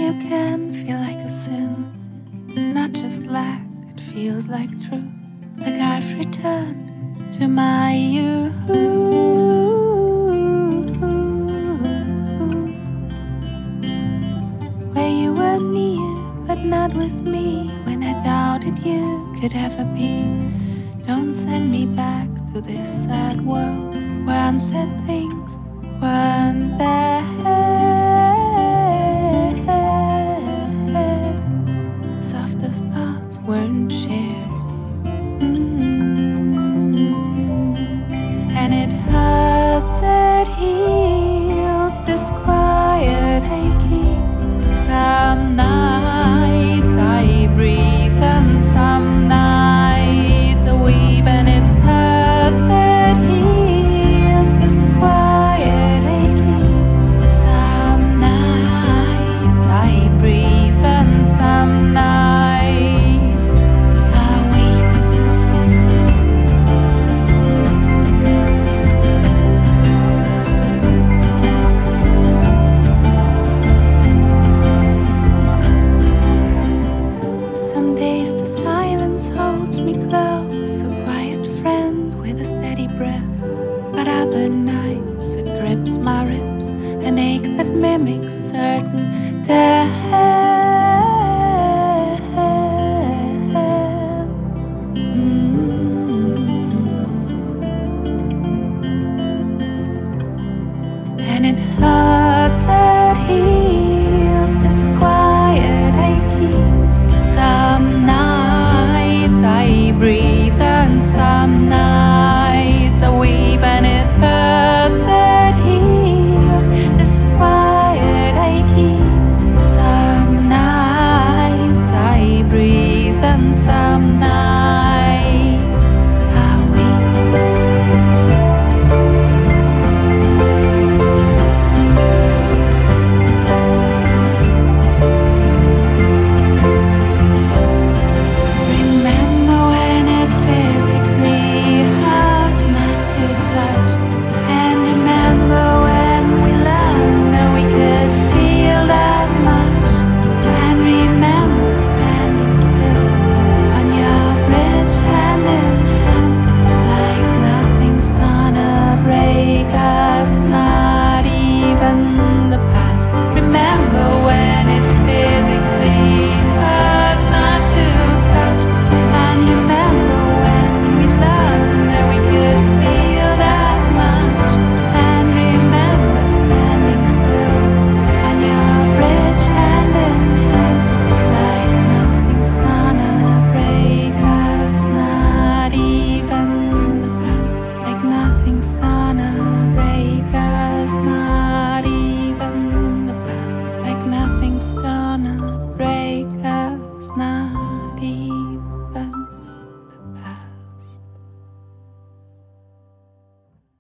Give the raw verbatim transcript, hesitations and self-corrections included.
you can feel like a sin. It's not just lack, it feels like truth. Like I've returned to my youth, where you were near but not with me, when I doubted you could ever be. Don't send me back to this sad world where unsaid things weren't there. Softest thoughts weren't shared. Mm-hmm. And it hurts, it heals, this quiet aching. Some nights I breathe and some nights I weep. And it hurts, it heals, this quiet aching. Some nights I breathe and some nights me close, a quiet friend with a steady breath. But other nights it grips my ribs, an ache that mimics certain death. Mm-hmm. And it hurts, it heals, this quiet aching. Some nights I breathe and some nights I weep. And it hurts, it heals, this quiet aching. Some nights I breathe and some nights I weep. Nothing's gonna break us, not even the past. Like nothing's gonna break us now.